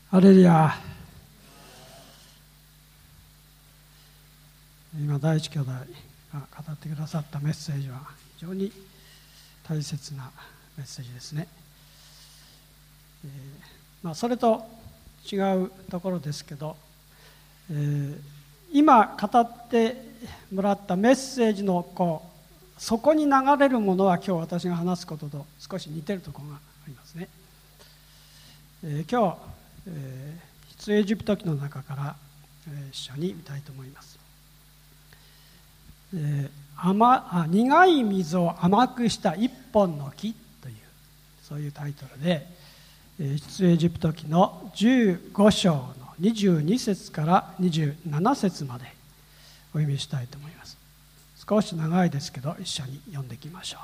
ハレルヤ。今第一兄弟が語ってくださったメッセージは非常に大切なメッセージですね。それと違うところですけど、今語ってもらったメッセージのそこに流れるものは今日私が話すことと少し似てるところがありますね。今日、出エジプト記の中から、一緒に見たいと思います。苦い水を甘くした一本の木というそういうタイトルで、出エジプト記の15章の22節から27節までお読みしたいと思います。少し長いですけど一緒に読んでいきましょ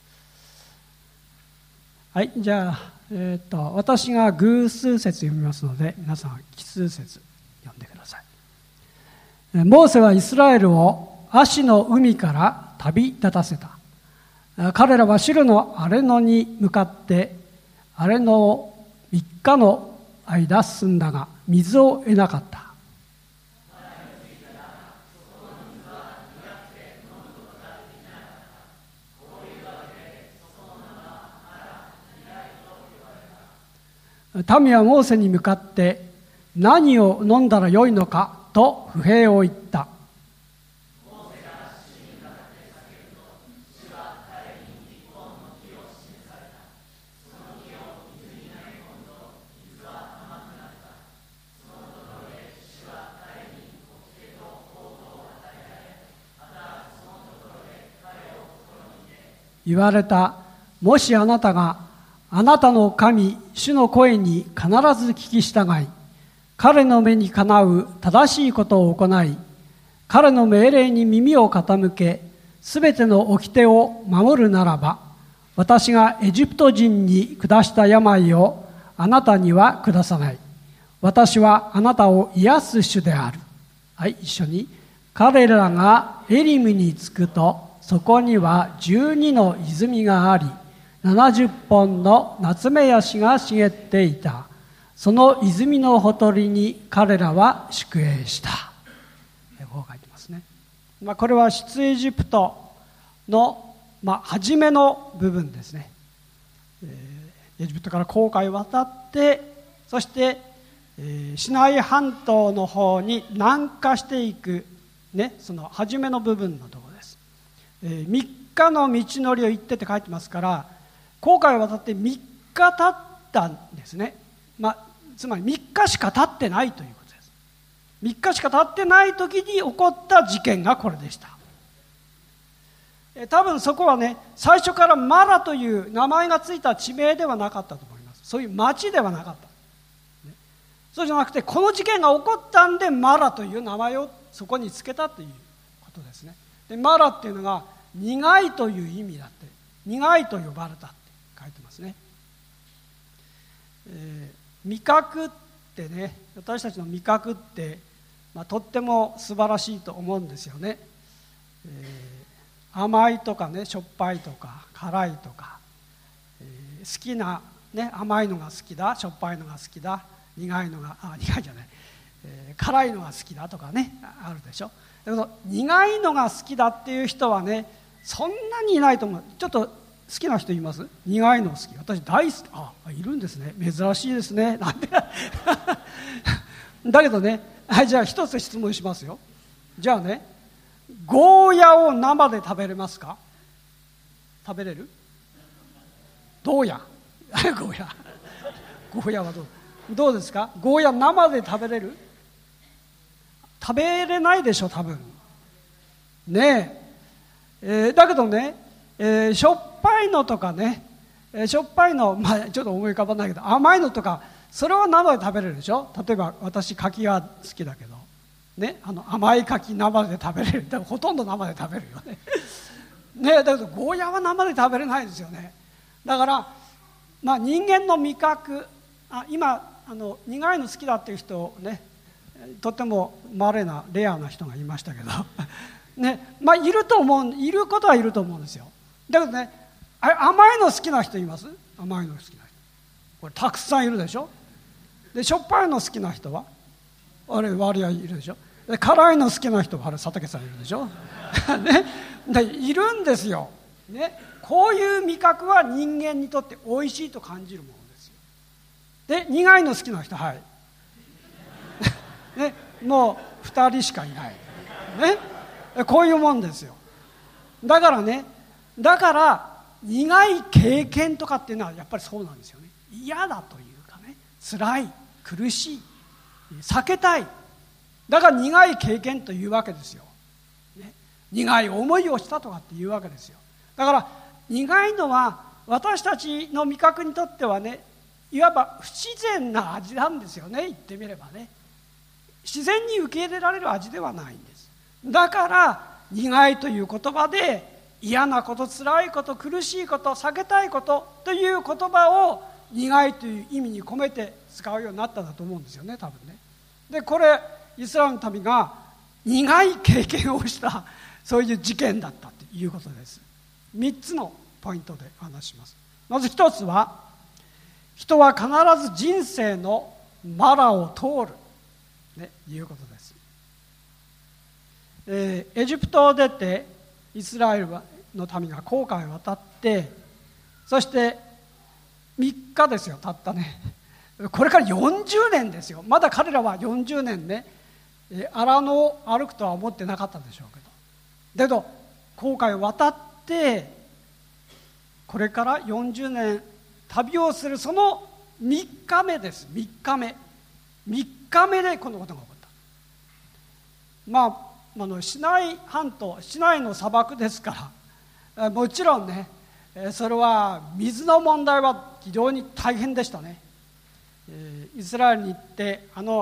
う。はい、じゃあ、私が偶数節読みますので皆さん奇数節読んでください。モーセはイスラエルをアシの海から旅立たせた。彼らはシルの荒れ野に向かって荒れ野を3日の間進んだが水を得なかった。民はモーセに向かって何を飲んだらよいのかと不平を言った。言われた。もしあなたがあなたの神主の声に必ず聞き従い、彼の目にかなう正しいことを行い、彼の命令に耳を傾け、すべての掟を守るならば、私がエジプト人に下した病をあなたには下さない。私はあなたを癒す主である。はい、一緒に。彼らがエリムに着くと、そこには12の泉があり、70本のナツメヤシが茂っていた。その泉のほとりに彼らは宿営した。こう書いてますね。これは出エジプトの、初めの部分ですね。エジプトから紅海を渡って、そして、シナイ半島の方に南下していく、その初めの部分のところです。3日の道のりを行ってって書いてますから、紅海を渡って3日経ったんですね。つまり3日しか経ってないということです。3日しか経ってない時に起こった事件がこれでした。多分そこはね、最初からマラという名前がついた地名ではなかったと思います。そういう町ではなかった。そうじゃなくて、この事件が起こったんでマラという名前をそこにつけたということですね。でマラっていうのが苦いという意味だって、苦いと呼ばれたって書いてますね。味覚ってね、私たちの味覚って、とっても素晴らしいと思うんですよね。甘いとかね、しょっぱいとか辛いとか、好きな、甘いのが好きだ、しょっぱいのが好きだ、苦いじゃない、辛いのが好きだとかね、あるでしょ。だけど苦いのが好きだっていう人はね、そんなにいないと思う。ちょっと好きな人います？苦いの好き。私大好き。いるんですね。珍しいですね。なんてだけどね、じゃあ一つ質問しますよ。じゃあね、ゴーヤを生で食べれますか？食べれる？どうやゴーヤはどうですか？ゴーヤ生で食べれる？食べれないでしょ、多分ねえ。だけどね、しょっぱいのとかね、しょっぱいの、ちょっと思い浮かばないけど、甘いのとか、それは生で食べれるでしょ。例えば私柿が好きだけどね、甘い柿生で食べれる。ほとんど生で食べるよねね。だけどゴーヤは生で食べれないですよね。だから、人間の味覚、今苦いの好きだっていう人ね、とてもレアな人がいましたけどね、いることはいると思うんですよ。だけどね、甘いの好きな人います？甘いの好きな人、これたくさんいるでしょ。 でしょっぱいの好きな人はあれ割合いるでしょ。で辛いの好きな人はあれ佐竹さんいるでしょね、でいるんですよ、ね、こういう味覚は人間にとって美味しいと感じるものですよ。で苦いの好きな人、はいね、もう2人しかいない、ね、こういうもんですよ。だから苦い経験とかっていうのはやっぱりそうなんですよね。嫌だというかね、辛い、苦しい、避けたい。だから苦い経験というわけですよ、ね、苦い思いをしたとかっていうわけですよ。だから苦いのは私たちの味覚にとってはね、いわば不自然な味なんですよね。言ってみればね、自然に受け入れられる味ではないんです。だから苦いという言葉で嫌なこと、辛いこと、苦しいこと、避けたいことという言葉を苦いという意味に込めて使うようになったんだと思うんですよね、多分ね。でこれイスラエルの民が苦い経験をしたそういう事件だったということです。3つのポイントでお話します。まず1つは、人は必ず人生のマラを通る、ね、いうことです。エジプトを出てイスラエルの民が紅海を渡って、そして3日ですよ、たったね。これから40年ですよ。まだ彼らは40年ね、荒野を歩くとは思ってなかったでしょうけど、だけど紅海を渡ってこれから40年旅をするその3日目です。3日目でこのことが起こった。シナイ半島、シナイの砂漠ですから、もちろんね、それは水の問題は非常に大変でしたね。イスラエルに行って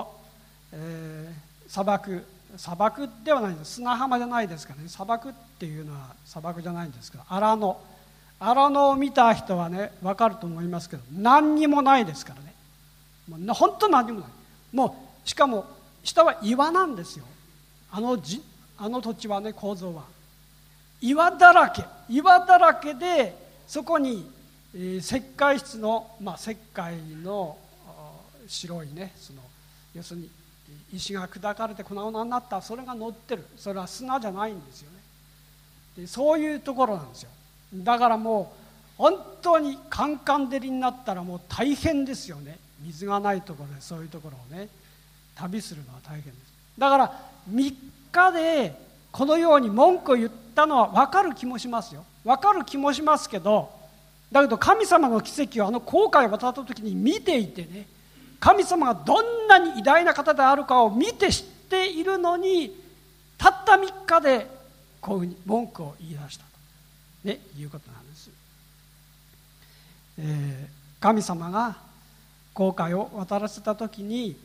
砂漠ではないんです。砂浜じゃないですからね。砂漠っていうのは砂漠じゃないんですけど、荒野を見た人はね分かると思いますけど、何にもないですからね。本当何にもない。もうしかも下は岩なんですよ。あの土地はね、構造は岩だらけで、そこに石灰質の、石灰の白いね、要するに石が砕かれて粉々になった、それが乗ってる。それは砂じゃないんですよね。でそういうところなんですよ。だからもう本当にカンカン照りになったらもう大変ですよね。水がないところでそういうところをね旅するのは大変です。だから3日でこのように文句を言ったのは分かる気もしますよ。分かる気もしますけど、だけど神様の奇跡を紅海を渡った時に見ていてね、神様がどんなに偉大な方であるかを見て知っているのに、たった3日でこういうふうに文句を言い出したと、ね、いうことなんです。神様が紅海を渡らせた時に、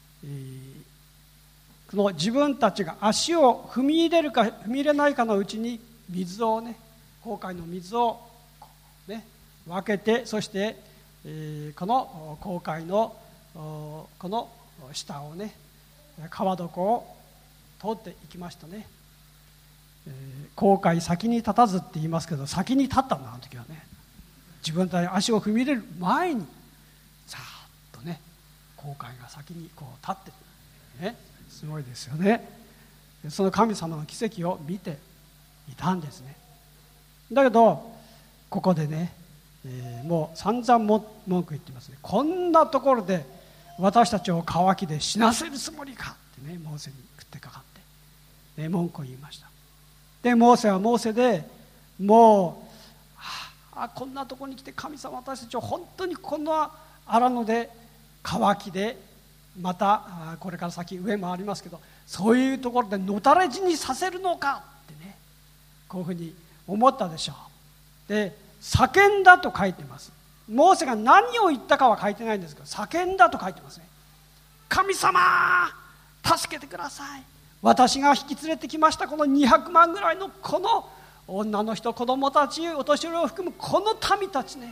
この自分たちが足を踏み入れるか踏み入れないかのうちに水をね、紅海の水をね分けて、そして、この紅海のこの下をね、川床を通っていきましたね。紅海先に立たずって言いますけど、先に立ったんだ、あの時はね。自分たち足を踏み入れる前にさーっとね、紅海が先にこう立ってる、ね、すごいですよね。その神様の奇跡を見ていたんですね。だけどここでね、もう散々文句言ってますね。こんなところで私たちを渇きで死なせるつもりかってね、モーセに食ってかかって、文句を言いました。でモーセはモーセでもう、こんなところに来て神様、私たちを本当にこんな荒野で渇きで、またこれから先上もありますけど、そういうところでのたれ死にさせるのかってね、こういうふうに思ったでしょう。で叫んだと書いてます。モーセが何を言ったかは書いてないんですけど、叫んだと書いてますね。神様助けてください、私が引き連れてきましたこの200万ぐらいのこの女の人、子供たち、お年寄りを含むこの民たちね、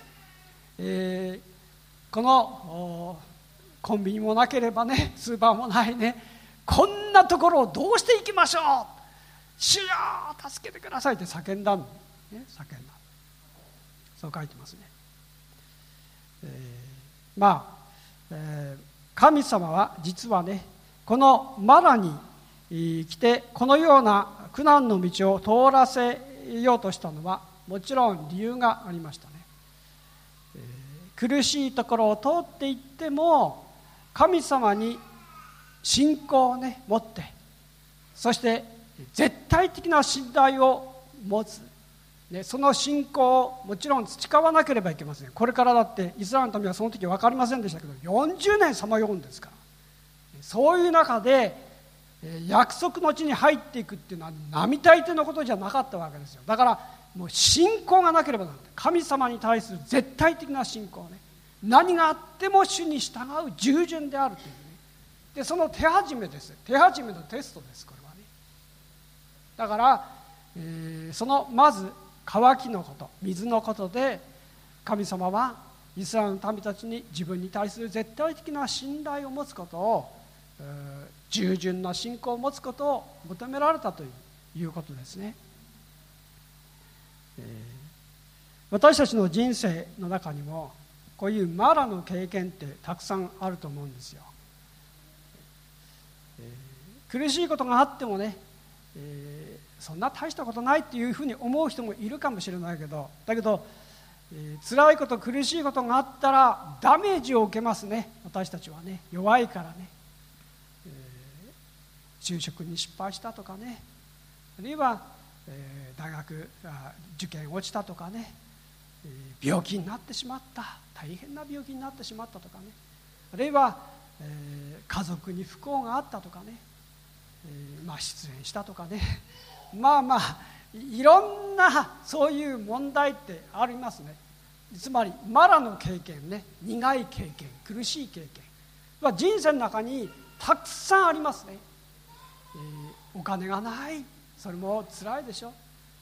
このコンビニもなければね、スーパーもないね、こんなところをどうしていきましょう、主よ助けてくださいって叫んだん、ね、叫んだ、そう書いてますね。 神様は実はね、このマラに来てこのような苦難の道を通らせようとしたのはもちろん理由がありましたね。苦しいところを通っていっても神様に信仰をね持って、そして絶対的な信頼を持つ、その信仰をもちろん培わなければいけません。これからだってイスラエルの民はその時分かりませんでしたけど、40年さまようんですから、そういう中で約束の地に入っていくっていうのは並大抵のことじゃなかったわけですよ。だからもう信仰がなければならない。神様に対する絶対的な信仰ね、何があっても主に従う従順であるというね。でその手始めです。手始めのテストです、これはね。だから、そのまず渇きのこと、水のことで神様はイスラエルの民たちに自分に対する絶対的な信頼を持つことを、従順な信仰を持つことを求められたということですね。私たちの人生の中にもこういうマラの経験ってたくさんあると思うんですよ。苦しいことがあってもね、そんな大したことないっていうふうに思う人もいるかもしれないけど、だけど、辛いこと苦しいことがあったらダメージを受けますね。私たちはね、弱いからね、就職に失敗したとかね、あるいは、大学受験落ちたとかね、病気になってしまった、大変な病気になってしまったとかね、あるいは、家族に不幸があったとかね、失恋したとかね、いろんなそういう問題ってありますね。つまりマラの経験ね、苦い経験、苦しい経験は人生の中にたくさんありますね。お金がない、それも辛いでしょ。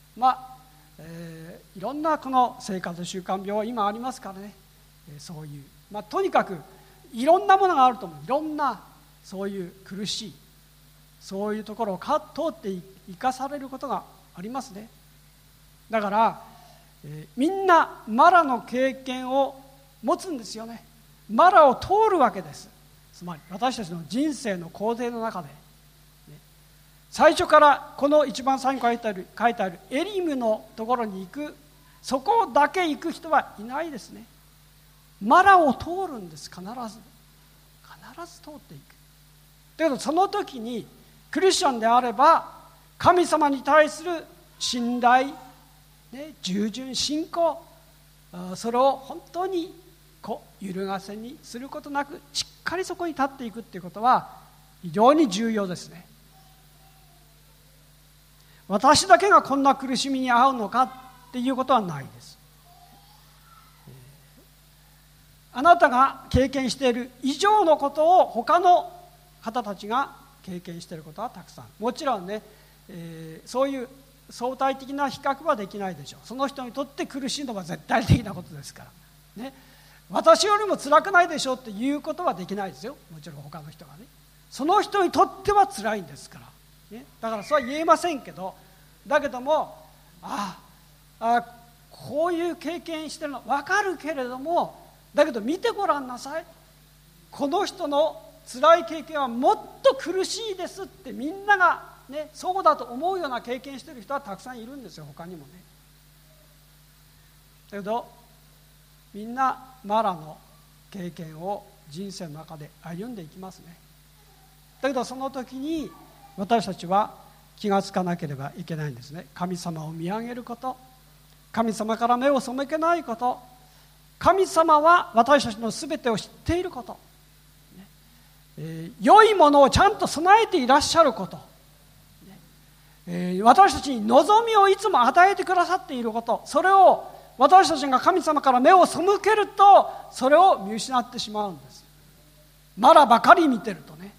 いろんなこの生活習慣病今ありますからね、そういう、とにかくいろんなものがあると思う。いろんなそういう苦しいそういうところを通って生かされることがありますね。だから、みんなマラの経験を持つんですよね。マラを通るわけです。つまり私たちの人生の工程の中で、最初からこの一番最後に書いてあるエリムのところに行く、そこだけ行く人はいないですね。マラを通るんです。必ず通っていく。だけどその時にクリスチャンであれば神様に対する信頼、従順、信仰、それを本当に揺るがせにすることなくしっかりそこに立っていくということは非常に重要ですね。私だけがこんな苦しみに遭うのかっていうことはないです。あなたが経験している以上のことを他の方たちが経験していることはたくさん、もちろんね、そういう相対的な比較はできないでしょう。その人にとって苦しいのは絶対的なことですからね。私よりも辛くないでしょうっていうことはできないですよ。もちろん他の人がね、その人にとっては辛いんですからね。だからそれは言えませんけど、だけどもこういう経験してるの分かるけれども、だけど見てごらんなさい、この人の辛い経験はもっと苦しいですってみんなが、そうだと思うような経験している人はたくさんいるんですよ、他にもね。だけどみんなマラの経験を人生の中で歩んでいきますね。だけどその時に私たちは気がつかなければいけないんですね。神様を見上げること、神様から目を背けないこと、神様は私たちのすべてを知っていること、良いものをちゃんと備えていらっしゃること、私たちに望みをいつも与えてくださっていること、それを私たちが神様から目を背けるとそれを見失ってしまうんです。マラばかり見てるとね。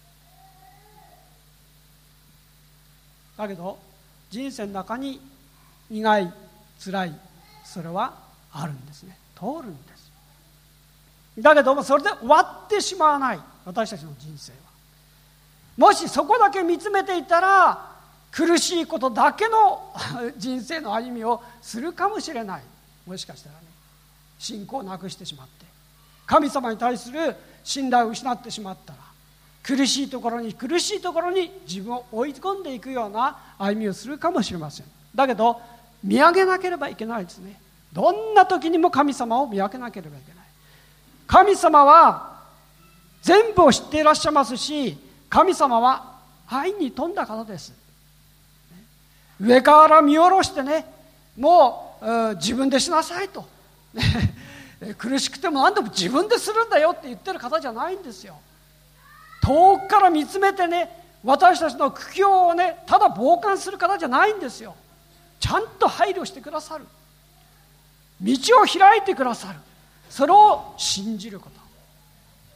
だけど人生の中に苦い辛いそれはあるんですね。通るんです。だけどもそれで終わってしまわない。私たちの人生はもしそこだけ見つめていたら苦しいことだけの人生の歩みをするかもしれない。もしかしたらね、信仰をなくしてしまって神様に対する信頼を失ってしまったら、苦しいところに苦しいところに自分を追い込んでいくような歩みをするかもしれません。だけど見上げなければいけないですね。どんな時にも神様を見上げなければいけない。神様は全部を知っていらっしゃいますし、神様は愛に富んだ方です。上から見下ろしてね、もう自分でしなさいと苦しくても何でも自分でするんだよって言ってる方じゃないんですよ。遠くから見つめてね、私たちの苦境をね、ただ傍観する方じゃないんですよ。ちゃんと配慮してくださる、道を開いてくださる、それを信じること、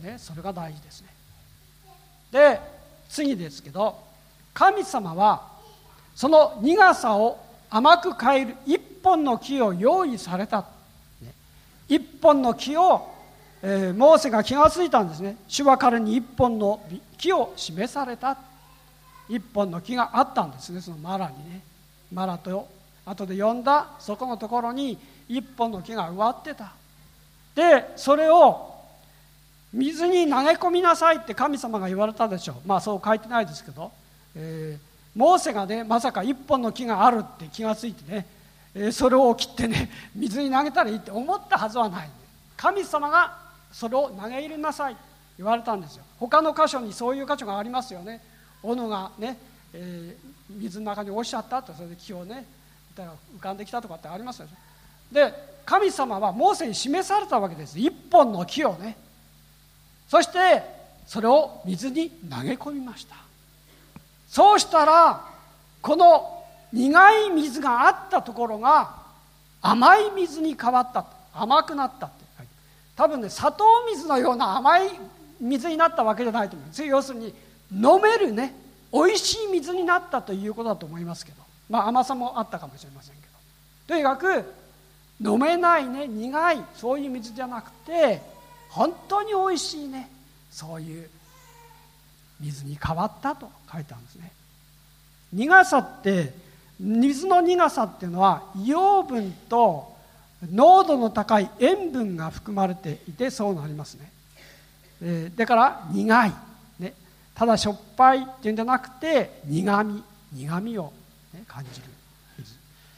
ね、それが大事ですね。で、次ですけど、神様はその苦さを甘く変える一本の木を用意された。一本の木を、モーセが気がついたんですね。主は彼に一本の木を示された。一本の木があったんですね、そのマラにね。マラと後で読んだそこのところに一本の木が植わってた。で、それを水に投げ込みなさいって神様が言われたでしょう。まあそう書いてないですけど、モーセがね、まさか一本の木があるって気がついてね、それを切ってね、水に投げたらいいって思ったはずはない。神様がそれを投げ入れなさいと言われたんですよ。他の箇所にそういう箇所がありますよね。斧がね、水の中に落ちちゃったと、それで木をね浮かんできたとかってありますよね。で、神様はモーセに示されたわけです。一本の木をね。そしてそれを水に投げ込みました。そうしたらこの苦い水があったところが甘い水に変わった、甘くなったって。多分ね、砂糖水のような甘い水になったわけじゃないと思うんです。要するに飲めるね、おいしい水になったということだと思いますけど、まあ甘さもあったかもしれませんけど、とにかく飲めないね、苦いそういう水じゃなくて本当においしいね、そういう水に変わったと書いてあるんですね。苦さって、水の苦さっていうのは硫黄分と濃度の高い塩分が含まれていてそうなりますね。だから苦い、ね、ただしょっぱいっていうんじゃなくて苦みを、ね、感じる水。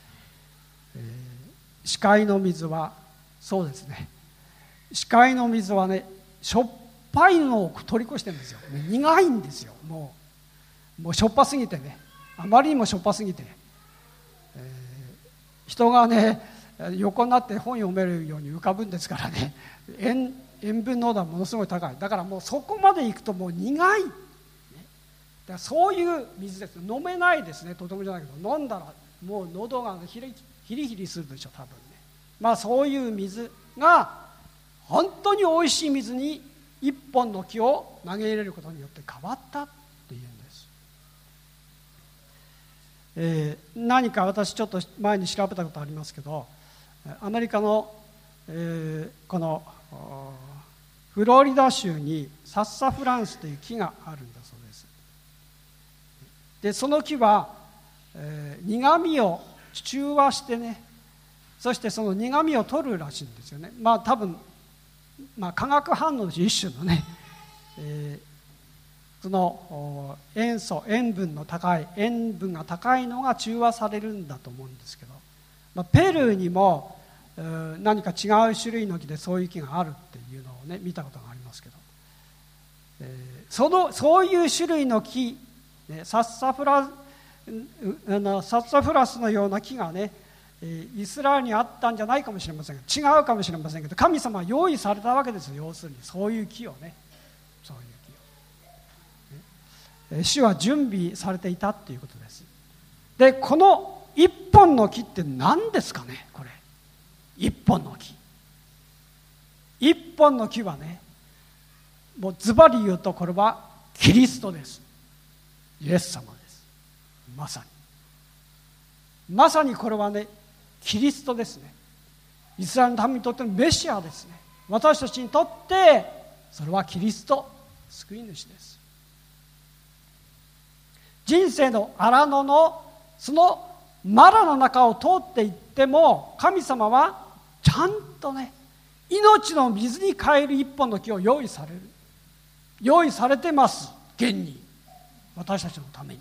死海の水はそうですね。死海の水はね、しょっぱいのを通り越してるんですよ。苦いんですよ。もうしょっぱすぎてね、あまりにもしょっぱすぎて、人がね横になって本読めるように浮かぶんですからね、塩分濃度はものすごい高い。だからもうそこまでいくともう苦い、ね、だからそういう水です。飲めないですね、とてもじゃないけど、飲んだらもう喉がヒリヒリするでしょ多分ね。まあそういう水が本当においしい水に一本の木を投げ入れることによって変わったっていうんです。何か私ちょっと前に調べたことありますけど、アメリカの、このフロリダ州にサッサフランスという木があるんだそうです。でその木は、苦みを中和してね、そしてその苦みを取るらしいんですよね。まあ多分、化学反応の一種のね、その塩分が高いのが中和されるんだと思うんですけど、ペルーにも何か違う種類の木でそういう木があるっていうのをね見たことがありますけど、そういう種類の木、ね、サッサフラスのような木がねイスラエルにあったんじゃないかもしれませんが、違うかもしれませんけど、神様は用意されたわけですよ。要するにそういう木をね、そういう木を、主は準備されていたっていうことです。でこの一本の木って何ですかね。これ一本の木はね、もうズバリ言うとこれはキリストです。イエス様です。まさにこれはねキリストですね。イスラエルの民にとってのメシアですね。私たちにとってそれはキリスト、救い主です。人生の荒野のそのマラの中を通っていっても、神様はちゃんとね命の水に変える一本の木を用意されてます。現に私たちのために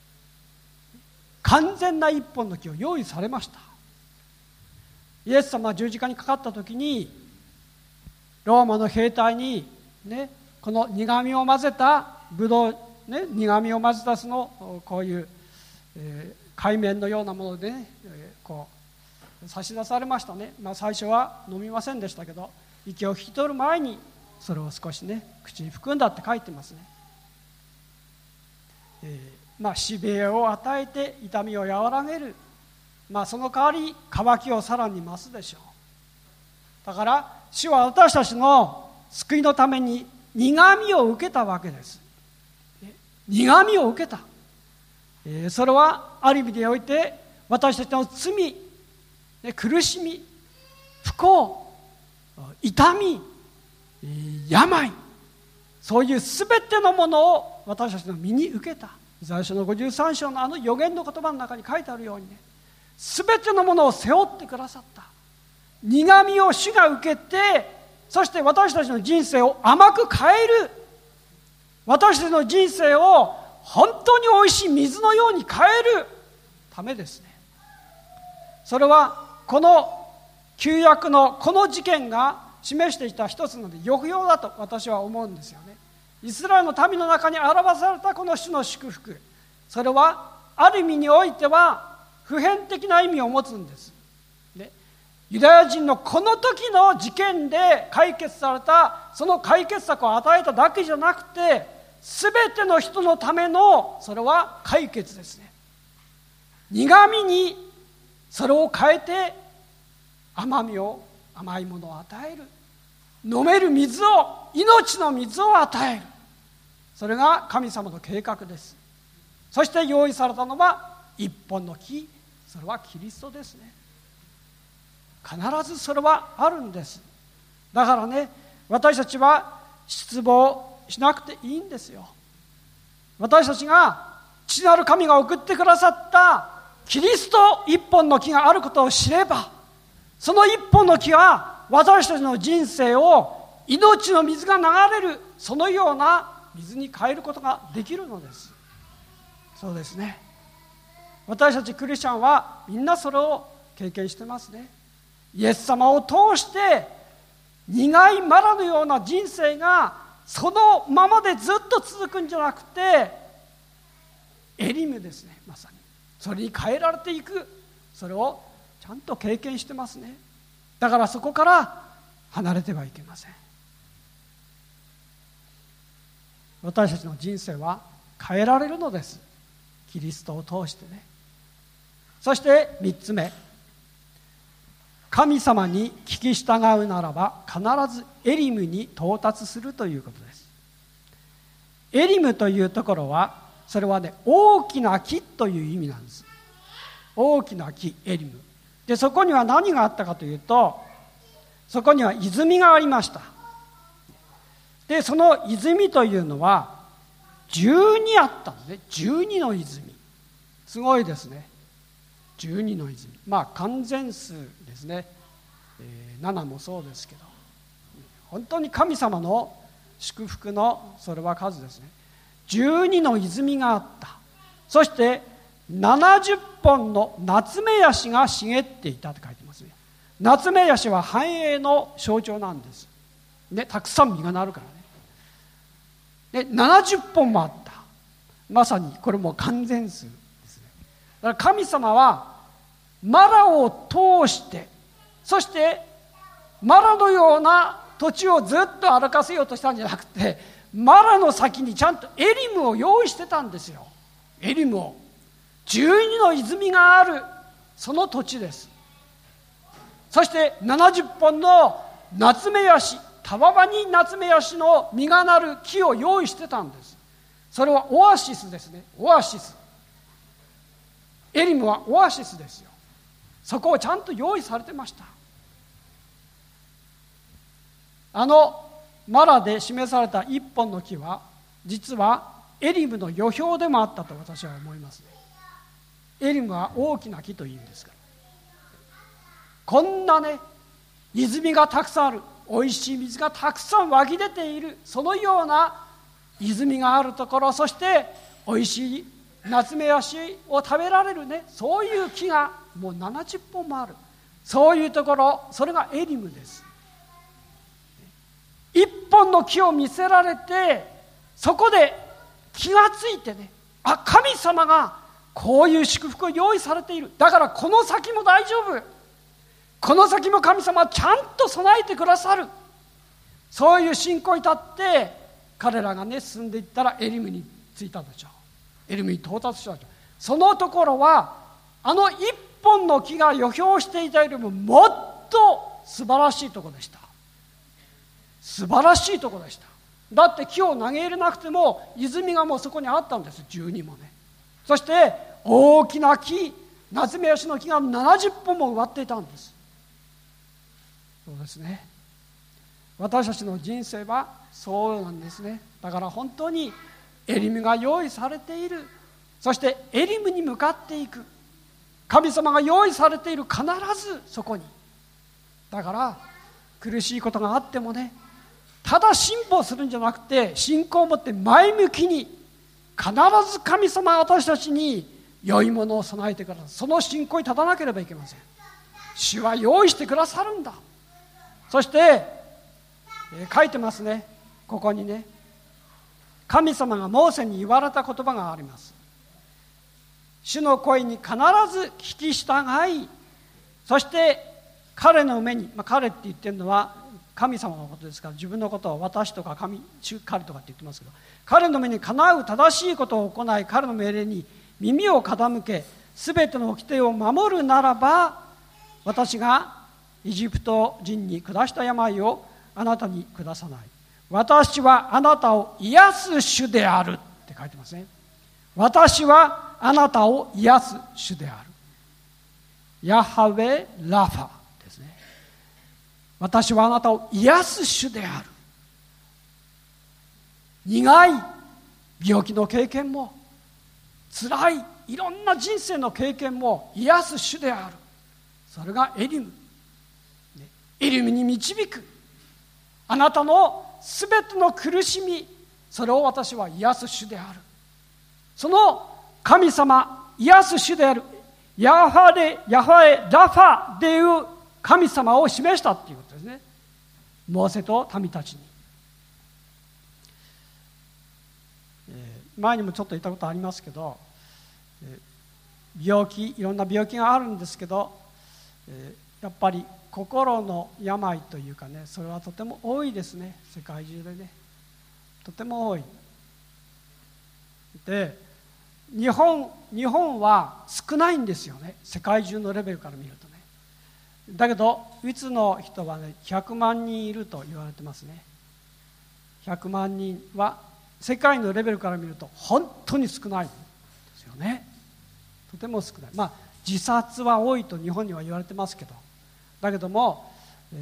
完全な一本の木を用意されました。イエス様は十字架にかかった時にローマの兵隊に、この苦みを混ぜたブドウ、苦みを混ぜたそのこういう、海綿のようなもので、こう差し出されましたね。最初は飲みませんでしたけど、息を引き取る前にそれを少し口に含んだって書いてますね。しびれを与えて痛みを和らげる、その代わり渇きをさらに増すでしょう。だから主は私たちの救いのために苦みを受けたわけです。苦みを受けた、それはある意味において私たちの罪、苦しみ、不幸、痛み、病、そういうすべてのものを私たちの身に受けた。イザヤ書の53章の預言の言葉の中に書いてあるようにすべてのものを背負ってくださった苦みを主が受けて、そして私たちの人生を甘く変える、私たちの人生を本当においしい水のように変えるためですね。それはこの旧約のこの事件が示していた一つの抑揚だと私は思うんですよね。イスラエルの民の中に表されたこの主の祝福、それはある意味においては普遍的な意味を持つんです。ユダヤ人のこの時の事件で解決された、その解決策を与えただけじゃなくて、すべての人のためのそれは解決ですね。苦みにそれを変えて甘いものを与える、飲める水を、命の水を与える、それが神様の計画です。そして用意されたのは一本の木、それはキリストですね。必ずそれはあるんです。だから私たちは失望しなくていいんですよ。私たちが父なる神が送ってくださったキリスト一本の木があることを知れば、その一本の木は私たちの人生を命の水が流れる、そのような水に変えることができるのです。そうですね。私たちクリスチャンはみんなそれを経験してますね。イエス様を通して苦い藁のような人生がそのままでずっと続くんじゃなくて、エリムですね。まさにそれに変えられていく、それをちゃんと経験してますね。だからそこから離れてはいけません。私たちの人生は変えられるのです、キリストを通してね。そして3つ目、神様に聞き従うならば必ずエリムに到達するということです。エリムというところは、それは大きな木という意味なんです。大きな木、エリムで、そこには何があったかというと、そこには泉がありました。でその泉というのは12あったんですね。12の泉、すごいですね。12の泉、完全数ですね。7もそうですけど、本当に神様の祝福のそれは数ですね。12の泉があった。そして70本のナツメヤシが茂っていたと書いてますね。ナツメヤシは繁栄の象徴なんです、たくさん実がなるからね。で70本もあった。まさにこれも完全数ですね。だから神様はマラを通して、そしてマラのような土地をずっと歩かせようとしたんじゃなくて、マラの先にちゃんとエリムを用意してたんですよ。エリムを、12の泉があるその土地です。そして70本のナツメヤシ、たわわにナツメヤシの実がなる木を用意してたんです。それはオアシスですね。オアシス、エリムはオアシスですよ。そこをちゃんと用意されてました。マラで示された一本の木は実はエリムの予表でもあったと私は思いますね。エリムは大きな木というんですから、こんな泉がたくさんある、おいしい水がたくさん湧き出ている、そのような泉があるところ、そしておいしいナツメヤシを食べられるね、そういう木がもう70本もある、そういうところ、それがエリムです。一本の木を見せられて、そこで気がついてね、神様がこういう祝福を用意されている、だからこの先も大丈夫、この先も神様はちゃんと備えてくださる、そういう信仰に立って彼らがね進んでいったらエリムに着いたでしょう。エリムに到達したでしょう。そのところはあの一本の木が予表していたよりももっと素晴らしいところでした。素晴らしいところでした。だって木を投げ入れなくても泉がもうそこにあったんです、12もね。そして大きな木、ナツメヤシの木が70本も植わっていたんです。そうですね、私たちの人生はそうなんですね。だから本当にエリムが用意されている、そしてエリムに向かっていく、神様が用意されている、必ずそこに。だから苦しいことがあってもね、ただ信仰するんじゃなくて、信仰を持って前向きに、必ず神様は私たちに良いものを備えてくださる。その信仰に立たなければいけません。主は用意してくださるんだ。そして書いてますね、ここにね、神様がモーセに言われた言葉があります。主の声に必ず聞き従い、そして彼の目に、彼って言ってるのは神様のことですから、自分のことを私とか彼とかって言ってますけど、彼の目にかなう正しいことを行い、彼の命令に耳を傾け、すべての掟を守るならば、私がエジプト人に下した病をあなたに下さない。私はあなたを癒す主であるって書いてますね。私はあなたを癒す主である。ヤハウェラファですね。私はあなたを癒す主である。苦い病気の経験も、辛いいろんな人生の経験も癒す主である。それがエリム。エリムに導く。あなたのすべての苦しみ、それを私は癒す主である。その神様、癒す主であるヤハウェラファでいう神様を示したということですね。モーセと民たちに。前にもちょっと言ったことありますけど、病気、いろんな病気があるんですけど、やっぱり心の病というかね、それはとても多いですね、世界中でね。とても多い。で、日本は少ないんですよね、世界中のレベルから見るとね。だけどうつの人はね、100万人いると言われてますね。100万人は世界のレベルから見ると本当に少ないですよね。とても少ない。自殺は多いと日本には言われてますけど、だけども、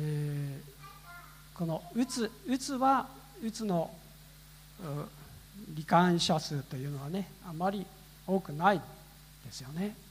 このうつの罹患者数というのはね、あまり多くないですよね。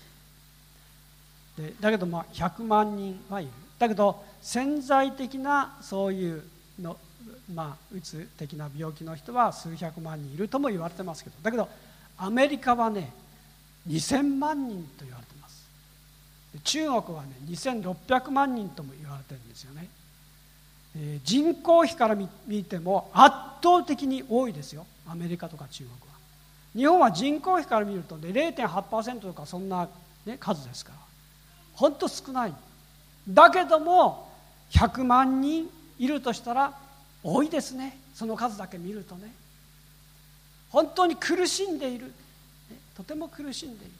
だけど100万人はいる。だけど潜在的なそういうの、うつ的な病気の人は数百万人いるとも言われてますけど、だけどアメリカはね2000万人と言われてます。中国はね2600万人とも言われてるんですよね。人口比から見ても圧倒的に多いですよ、アメリカとか中国は。日本は人口比から見ると、ね、0.8% とかそんな、数ですから本当少ない。だけども100万人いるとしたら多いですね。その数だけ見るとね、本当に苦しんでいる、とても苦しんでいる。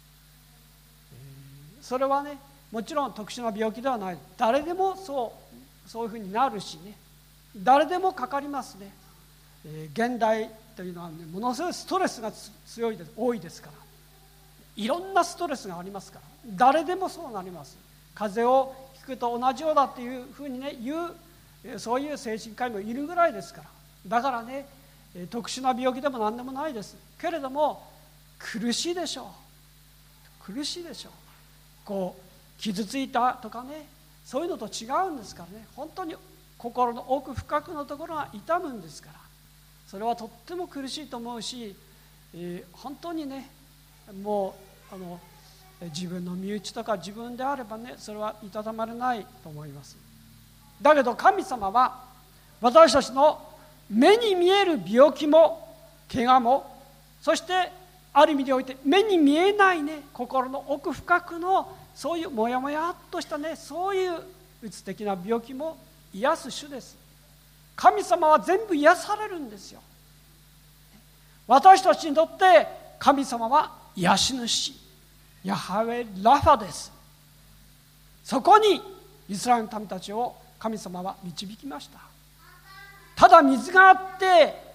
それはね、もちろん特殊な病気ではない。誰でもそういうふうになるしね、誰でもかかりますね。現代というのは、ね、ものすごいストレスが多いですから、いろんなストレスがありますから、誰でもそうなります。風邪をひくと同じようだっていうふうにね言う、そういう精神科医もいるぐらいですから。だからね、特殊な病気でも何でもないです。けれども苦しいでしょう。苦しいでしょう。傷ついたとかね、 そういうのと違うんですからね。本当に心の奥深くのところが痛むんですから、それはとっても苦しいと思うし、本当にね、もう自分の身内とか自分であればね、それはいたたまれないと思います。だけど神様は私たちの目に見える病気も怪我も、そしてある意味において目に見えないね、心の奥深くのそういうもやもやっとしたね、そういううつ的な病気も癒す主です。神様は全部癒されるんですよ。私たちにとって神様は癒し主、ヤハウェラファです。そこにイスラエルの民たちを神様は導きました。ただ水があって、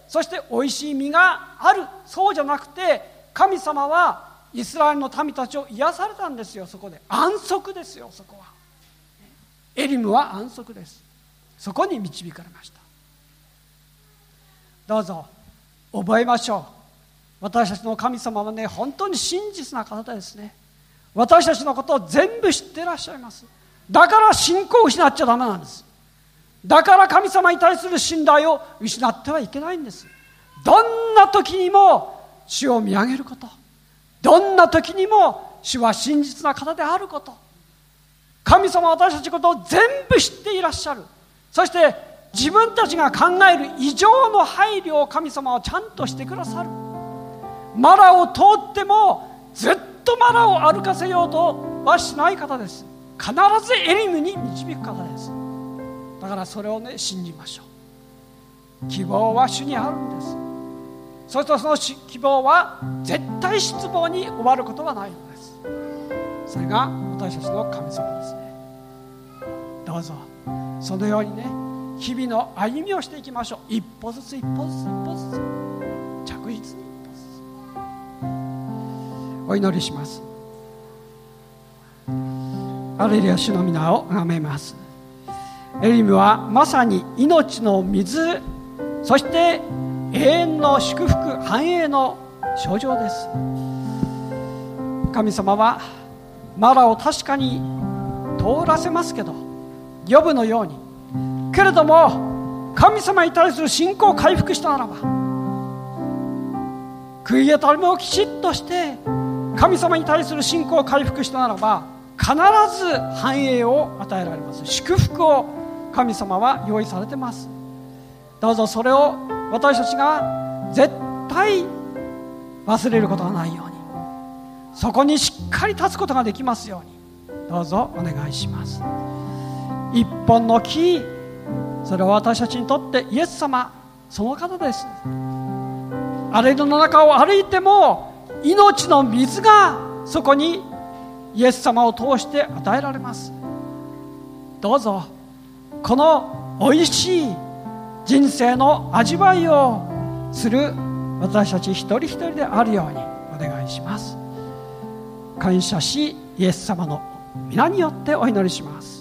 そしておいしい実がある、そうじゃなくて、神様はイスラエルの民たちを癒されたんですよ。そこで安息ですよ。そこはエリムは安息です。そこに導かれました。どうぞ覚えましょう。私たちの神様はね、本当に真実な方ですね。私たちのことを全部知っていらっしゃいます。だから信仰を失っちゃダメなんです。だから神様に対する信頼を失ってはいけないんです。どんな時にも主を見上げること、どんな時にも主は真実な方であること、神様は私たちのことを全部知っていらっしゃる。そして自分たちが考える以上の配慮を神様はちゃんとしてくださる。マラを通ってもずっとマラを歩かせようとはしない方です。必ずエリムに導く方です。だからそれをね、信じましょう。希望は主にあるんです。そしてその希望は絶対失望に終わることはないのです。それが私たちの神様ですね。どうぞそのようにね、日々の歩みをしていきましょう。一歩ずつ一歩ずつ一歩ずつ、着実に一歩ずつ。お祈りします。ハレルヤ、主の皆を崇めます。エリムはまさに命の水、そして永遠の祝福、繁栄の象徴です。神様はマラを確かに通らせますけど、ヨブのように、けれども神様に対する信仰を回復したならば、悔い改めをきちっとして神様に対する信仰を回復したならば、必ず繁栄を与えられます。祝福を神様は用意されています。どうぞそれを私たちが絶対忘れることがないように、そこにしっかり立つことができますように、どうぞお願いします。一本の木、それは私たちにとってイエス様その方です。荒れ野の中を歩いても命の水がそこにイエス様を通して与えられます。どうぞこのおいしい人生の味わいをする私たち一人一人であるようにお願いします。感謝しイエス様の皆によってお祈りします。